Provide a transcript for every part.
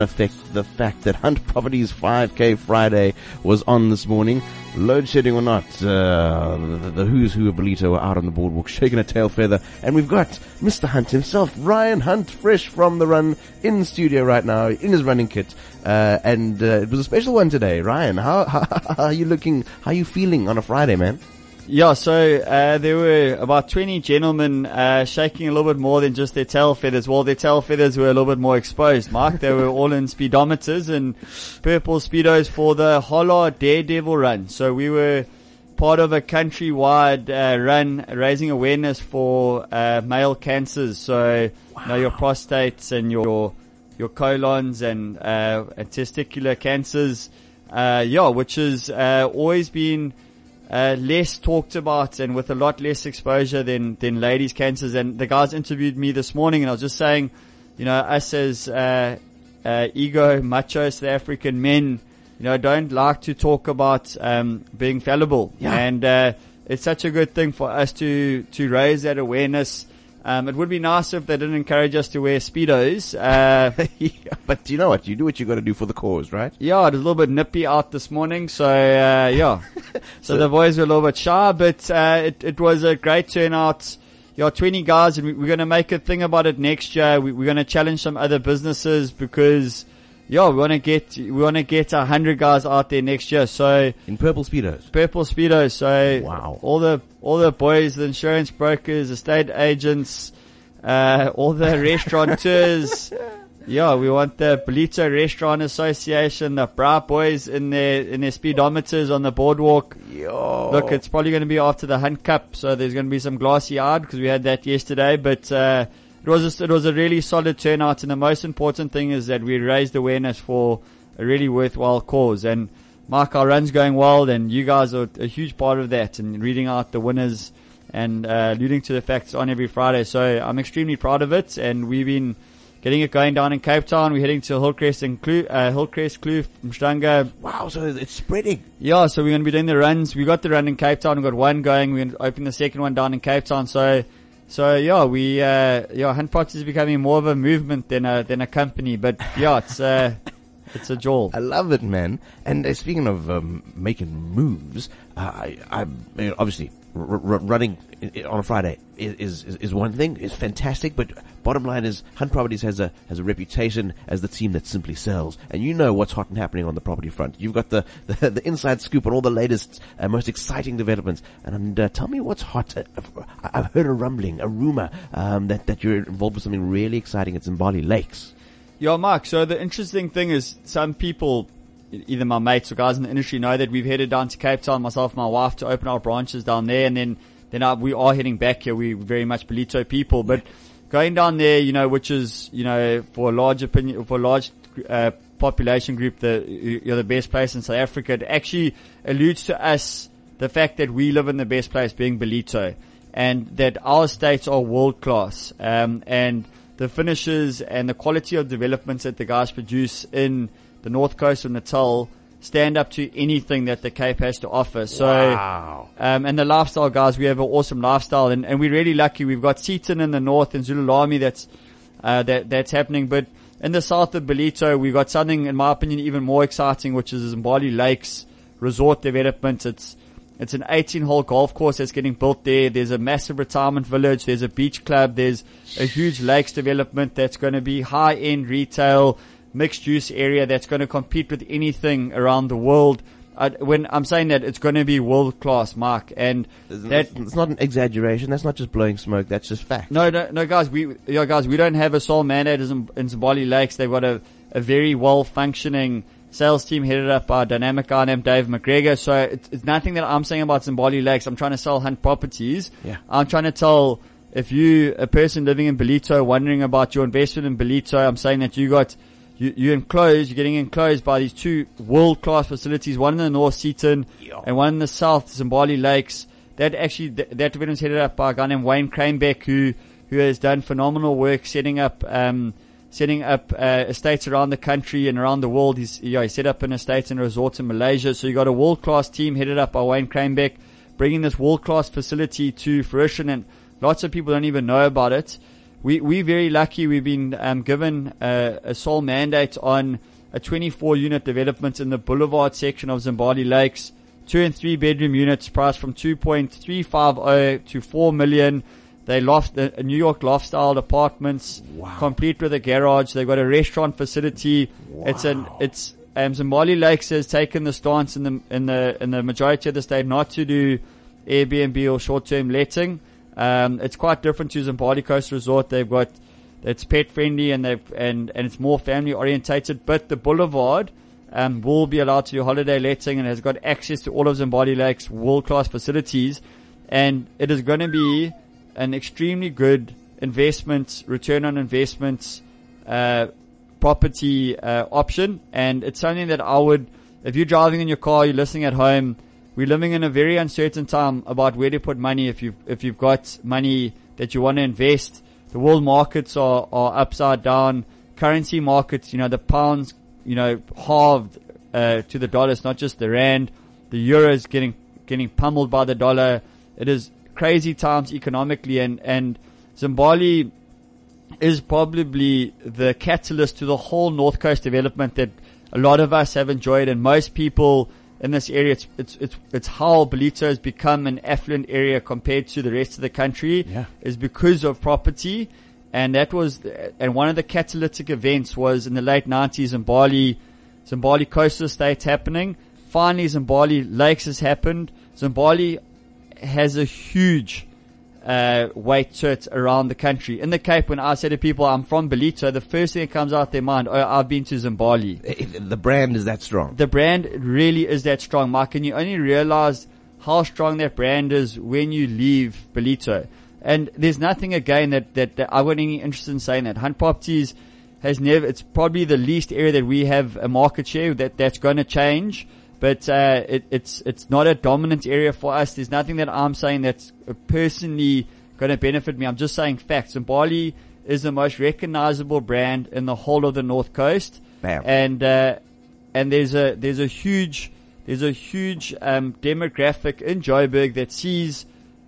affect the fact that Hunt Properties 5K Friday was on this morning. Load shedding or not, the who's who of Ballito are out on the boardwalk shaking a tail feather, and we've got Mr. Hunt himself, Ryan Hunt, fresh from the run, in studio right now in his running kit, and it was a special one today. Ryan, how are you looking? How are you feeling on a Friday, man? Yeah, so there were about 20 gentlemen shaking a little bit more than just their tail feathers. Well, their tail feathers were a little bit more exposed, Mark. They were all in speedometers and purple speedos for the Holla Daredevil run. So we were part of a countrywide run raising awareness for male cancers. So wow. You know, your prostates and your colons and testicular cancers. Which has always been less talked about and with a lot less exposure than ladies' cancers. And the guys interviewed me this morning, and I was just saying, you know, us as ego macho South African men, you know, don't like to talk about being fallible. Yeah. And it's such a good thing for us to raise that awareness. It would be nice if they didn't encourage us to wear Speedos. Yeah, but you know what? You do what you got to do for the cause, right? Yeah, it was a little bit nippy out this morning, so yeah. So the boys were a little bit shy, but it was a great turnout. Yeah, 20 guys, and we're going to make a thing about it next year. We're going to challenge some other businesses because, yeah, we want to get 100 guys out there next year. So in purple Speedos. So wow. All the boys, the insurance brokers, estate agents, all the restaurateurs. Yeah, we want the Ballito Restaurant Association, the Bra Boys in their speedometers on the boardwalk. Yo. Look, it's probably going to be after the Hunt Cup, so there's going to be some glassy-eyed because we had that yesterday, but it was a really solid turnout, and the most important thing is that we raised awareness for a really worthwhile cause. And Mark, our run's going well, and you guys are a huge part of that, and reading out the winners and alluding to the facts on every Friday. So I'm extremely proud of it, and we've been getting it going down in Cape Town. We're heading to Hillcrest and Kloof, Mstanga. Wow, so it's spreading. Yeah, so we're going to be doing the runs. We got the run in Cape Town. We've got one going. We're going to open the second one down in Cape Town. So yeah, Hunt Properties is becoming more of a movement than a company. But yeah, it's a jewel. I love it, man. And speaking of making moves, I mean, obviously running on a Friday is one thing. It's fantastic, but bottom line is Hunt Properties has a reputation as the team that simply sells. And you know what's hot and happening on the property front. You've got the inside scoop on all the latest, most exciting developments. And tell me what's hot. I've heard a rumbling, a rumor that you're involved with something really exciting at Zimbali Lakes. Yeah, Mark. So the interesting thing is some people, either my mates or guys in the industry, know that we've headed down to Cape Town, myself and my wife, to open our branches down there, and then we are heading back here. We're very much Ballito people, but going down there, you know, which is, you know, for a large population group, you're the best place in South Africa. It actually alludes to us, the fact that we live in the best place, being Ballito, and that our estates are world class, and the finishes and the quality of developments that the guys produce in the North Coast of Natal stand up to anything that the Cape has to offer. So, wow. And the lifestyle guys, we have an awesome lifestyle, and we're really lucky. We've got Seaton in the north and Zululami that's happening. But in the south of Ballito, we've got something, in my opinion, even more exciting, which is Zimbali Lakes resort development. It's an 18-hole golf course that's getting built there. There's a massive retirement village. There's a beach club. There's a huge lakes development that's going to be high-end retail, mixed use area that's going to compete with anything around the world. When I'm saying that, it's going to be world class, Mark, and it's not an exaggeration. That's not just blowing smoke. That's just fact. No, guys. We don't have a sole mandate in Zimbali Lakes. They've got a very well functioning sales team headed up by a dynamic guy named Dave McGregor. So it's nothing that I'm saying about Zimbali Lakes. I'm trying to sell Hunt Properties. Yeah. I'm trying to tell, if you, a person living in Ballito, wondering about your investment in Ballito, I'm saying that you're getting enclosed by these two world-class facilities, one in the north, Seaton, and one in the south, Zimbali Lakes. That development's headed up by a guy named Wayne Cranebeck, who has done phenomenal work setting up estates around the country and around the world. He set up an estate and a resort in Malaysia. So you got a world-class team headed up by Wayne Cranebeck, bringing this world-class facility to fruition, and lots of people don't even know about it. we're very lucky. We've been given a sole mandate on a 24 unit development in the Boulevard section of Zimbabwe Lakes. 2 and 3 bedroom units priced from 2.350 to 4 million. They New York loft style apartments, complete with a garage. They've got a restaurant facility. Wow. Zimbabwe Lakes has taken the stance in the majority of the state not to do Airbnb or short term letting. It's quite different to Zimbabwe Coast Resort. It's pet friendly and it's more family orientated. But the Boulevard will be allowed to do holiday letting and has got access to all of Zimbabwe Lakes world class facilities, and it is going to be an extremely good return on investment property option. And it's something that if you're driving in your car, you're listening at home, we're living in a very uncertain time about where to put money. If you've got money that you want to invest, the world markets are upside down. Currency markets, the pounds, halved to the dollar. It's not just the rand. The euro is getting pummeled by the dollar. It is crazy times economically, and Zimbabwe is probably the catalyst to the whole North Coast development that a lot of us have enjoyed, and most people in this area. It's how Ballito has become an affluent area compared to the rest of the country. Is because of property. And one of the catalytic events was in the late 90s, Zimbabwe coastal states happening. Finally, Zimbabwe Lakes has happened. Zimbabwe has a huge weight to it around the country. In the Cape, when I say to people, I'm from Ballito, the first thing that comes out their mind, I've been to Zimbabwe. The brand is that strong. The brand really is that strong, Mark, and you only realize how strong that brand is when you leave Ballito. And there's nothing again that I wouldn't be interested in saying that. Hunt Properties it's probably the least area that we have a market share that's going to change. But, it's not a dominant area for us. There's nothing that I'm saying that's personally going to benefit me. I'm just saying facts. Zimbabwe is the most recognizable brand in the whole of the North Coast. Bam. And there's a huge demographic in Joburg that sees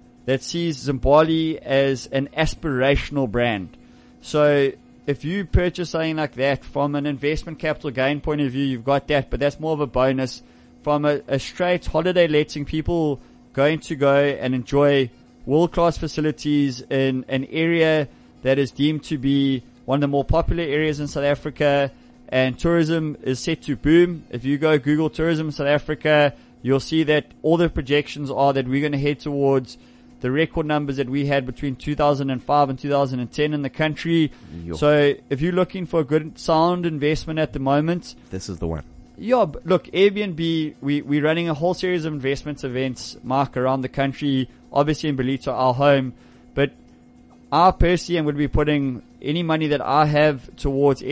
Zimbabwe as an aspirational brand. So if you purchase something like that from an investment capital gain point of view, you've got that, but that's more of a bonus. From a straight holiday letting, people going to go and enjoy world-class facilities in an area that is deemed to be one of the more popular areas in South Africa, and tourism is set to boom. If you go Google tourism in South Africa, you'll see that all the projections are that we're going to head towards the record numbers that we had between 2005 and 2010 in the country. So if you're looking for a good, sound investment at the moment, this is the one. Yeah, but look, Airbnb, we're running a whole series of investment events, Mark, around the country, obviously in Ballito, our home, but I personally am going to be putting any money that I have towards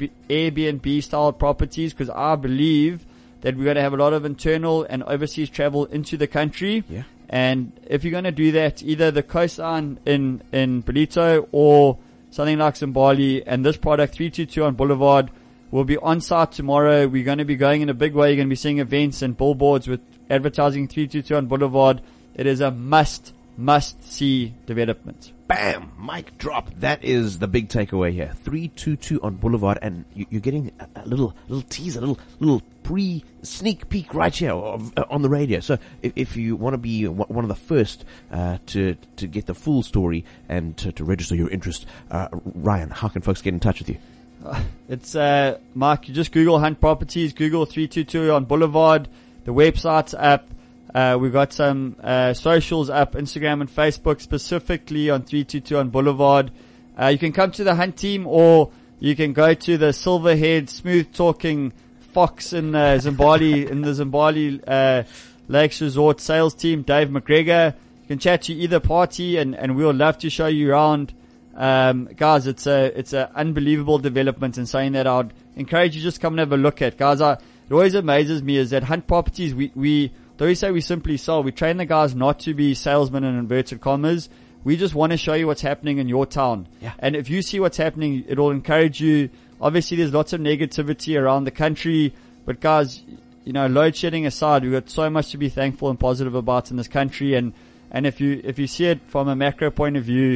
Airbnb style properties, because I believe that we're going to have a lot of internal and overseas travel into the country. Yeah. And if you're going to do that, either the coastline in Ballito or something like Zimbabwe, and this product 322 on Boulevard will be on site tomorrow. We're going to be going in a big way. You're going to be seeing events and billboards with advertising 322 on Boulevard. It is a must see development. Bam! Mic drop. That is the big takeaway here. 322 on Boulevard, and you're getting a little teaser, little sneak peek right here on the radio. So if you want to be one of the first to get the full story and to register your interest, Ryan, how can folks get in touch with you? It's Mark, you just Google Hunt Properties, Google 322 on Boulevard, the website's up. We've got some socials up, Instagram and Facebook, specifically on 322 on Boulevard. You can come to the Hunt team, or you can go to the silver-haired, smooth-talking fox in Zimbabwe, in the Zimbabwe Lakes Resort sales team, Dave McGregor. You can chat to either party, and we'll love to show you around. Guys, it's a unbelievable development, and saying that I'd encourage you just come and have a look at. Guys, it always amazes me is that Hunt Properties, we don't say we simply sell. We train the guys not to be salesmen in inverted commas. We just want to show you what's happening in your town. Yeah. And if you see what's happening, it'll encourage you. Obviously, there's lots of negativity around the country, but guys, load shedding aside, we've got so much to be thankful and positive about in this country. And if you see it from a macro point of view,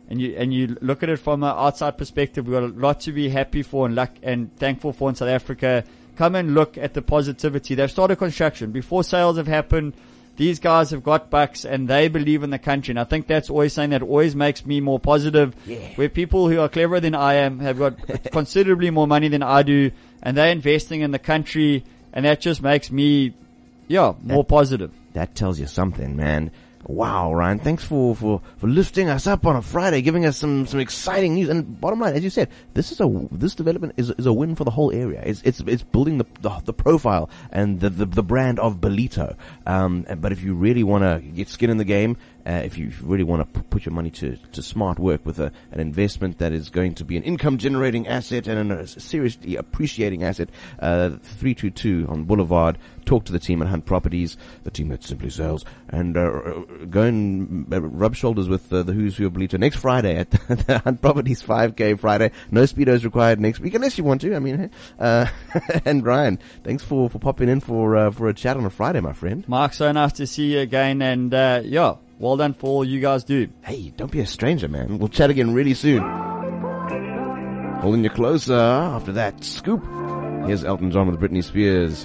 and you look at it from an outside perspective, we've got a lot to be happy for and thankful for in South Africa. Come and look at the positivity. They've started construction before sales have happened. These guys have got bucks and they believe in the country. And I think that's always something that always makes me more positive. Yeah. Where people who are cleverer than I am have got considerably more money than I do, and they're investing in the country, and that just makes me, more positive. That tells you something, man. Wow, Ryan, thanks for lifting us up on a Friday, giving us some exciting news. And bottom line, as you said, this development is a win for the whole area. It's building the profile and the brand of Ballito. But if you really want to get skin in the game, if you really want to put your money to smart work with an investment that is going to be an income generating asset and a seriously appreciating asset, 322 on Boulevard. Talk to the team at Hunt Properties, the team at Simply Sales, and go and rub shoulders with the who's who of Ballito next Friday at the Hunt Properties 5K Friday. No speedos required next week unless you want to. I mean, and Ryan, thanks for popping in for a chat on a Friday, my friend. Mark, so nice to see you again, and well done for all you guys do. Hey, don't be a stranger, man. We'll chat again really soon. Holding you closer after that scoop. Here's Elton John with Britney Spears.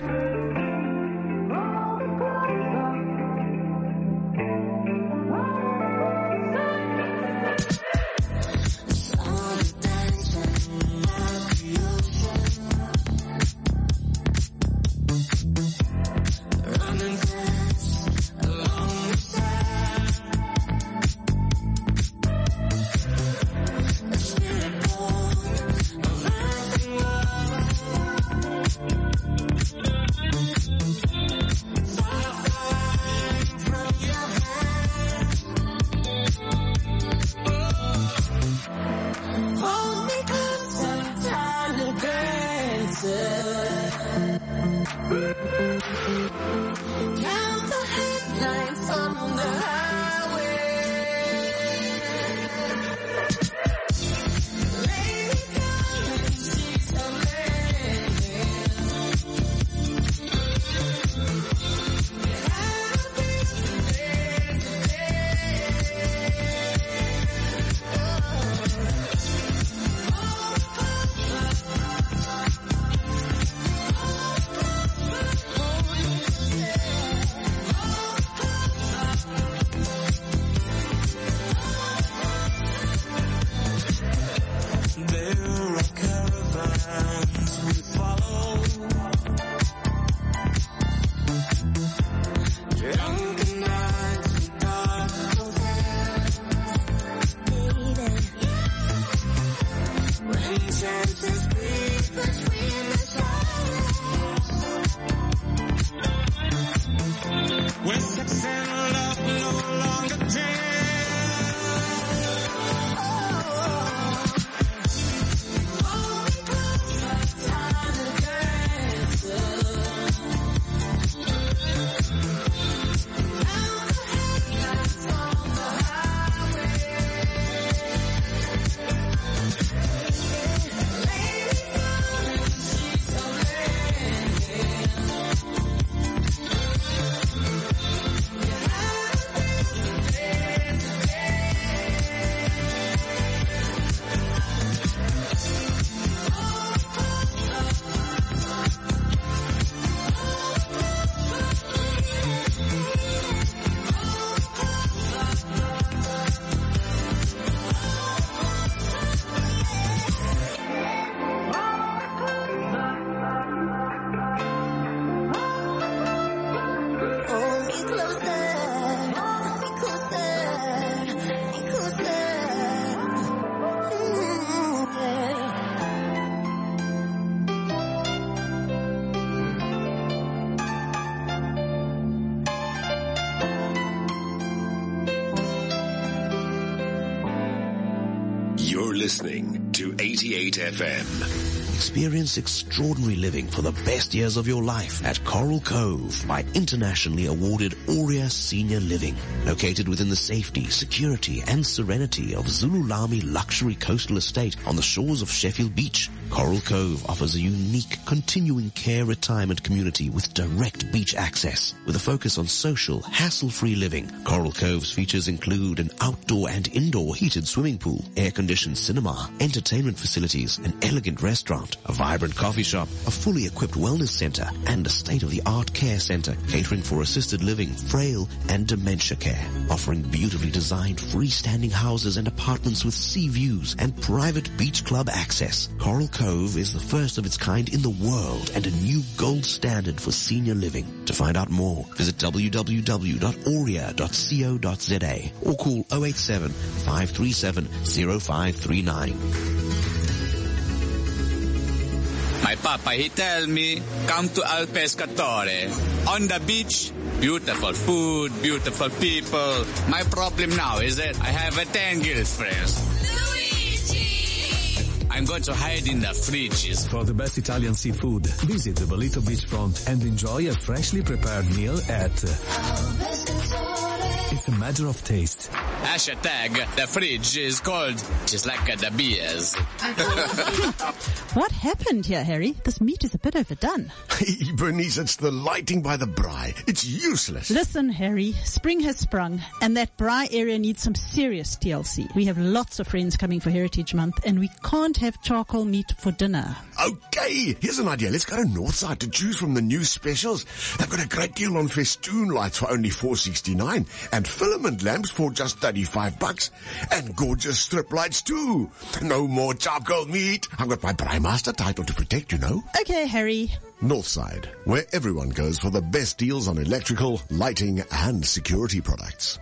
You're listening to 88 FM. Experience extraordinary living for the best years of your life at Coral Cove by internationally awarded Aurea Senior Living. Located within the safety, security and serenity of Zululami Luxury Coastal Estate on the shores of Sheffield Beach, Coral Cove offers a unique continuing care retirement community with direct beach access. With a focus on social, hassle-free living, Coral Cove's features include an outdoor and indoor heated swimming pool, air-conditioned cinema, entertainment facilities, an elegant restaurant, a vibrant coffee shop, a fully equipped wellness center, and a state-of-the-art care center catering for assisted living, frail, and dementia care. Offering beautifully designed freestanding houses and apartments with sea views and private beach club access, Coral Cove is the first of its kind in the world and a new gold standard for senior living. To find out more, visit www.aurea.co.za or call 087-537-0539. My papa, he tell me, come to Al Pescatore. On the beach, beautiful food, beautiful people. My problem now is that I have a 10 girlfriends. I'm going to hide in the fridges. For the best Italian seafood, visit the Bolito beachfront and enjoy a freshly prepared meal at It's a matter of taste. Hashtag, the fridge is cold, just like the beers. What happened here, Harry? This meat is a bit overdone. Hey, Bernice, it's the lighting by the braai. It's useless. Listen, Harry, spring has sprung, and that braai area needs some serious TLC. We have lots of friends coming for Heritage Month, and we can't have charcoal meat for dinner. Okay, here's an idea. Let's go to Northside to choose from the new specials. They've got a great deal on festoon lights for only $4.69 and filament lamps for just $35 and gorgeous strip lights too. No more charcoal meat. I've got my braai master title to protect, you know. Okay, Harry. Northside, where everyone goes for the best deals on electrical, lighting and security products.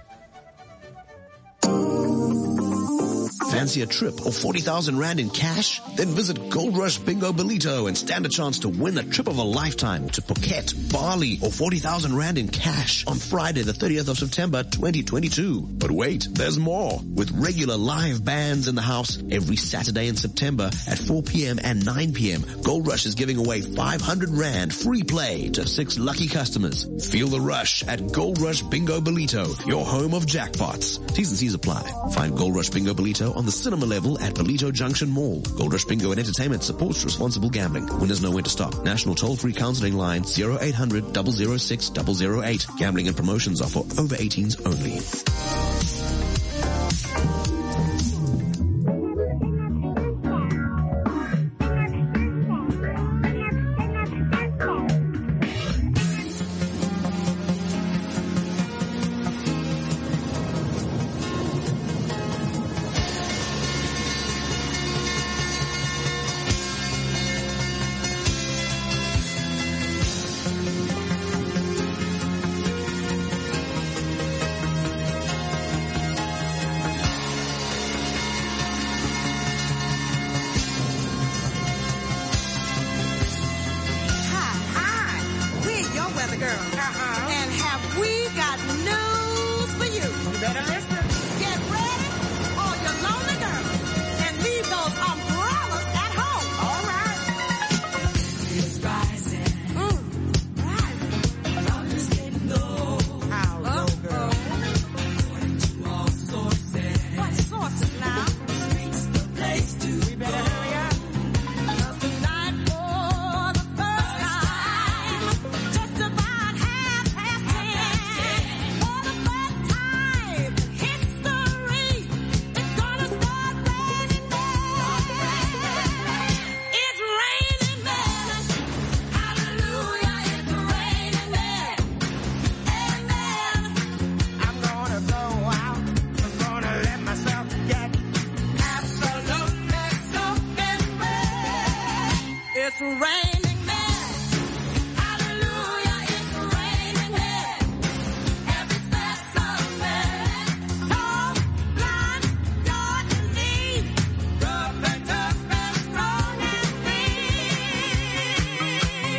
Fancy a trip or 40,000 Rand in cash? Then visit Gold Rush Bingo Bolito and stand a chance to win a trip of a lifetime to Phuket, Bali, or 40,000 Rand in cash on Friday the 30th of September 2022. But wait, there's more. With regular live bands in the house every Saturday in September at 4 p.m. and 9 p.m., Gold Rush is giving away 500 Rand free play to 6 lucky customers. Feel the rush at Gold Rush Bingo Bolito, your home of jackpots. T's and C's apply. Find Gold Rush Bingo Bolito on the cinema level at Bolito Junction Mall. Gold Rush Bingo and Entertainment supports responsible gambling. Winners know when to stop. National toll-free counseling line 0800 006 008. Gambling and promotions are for over 18s only. Girl.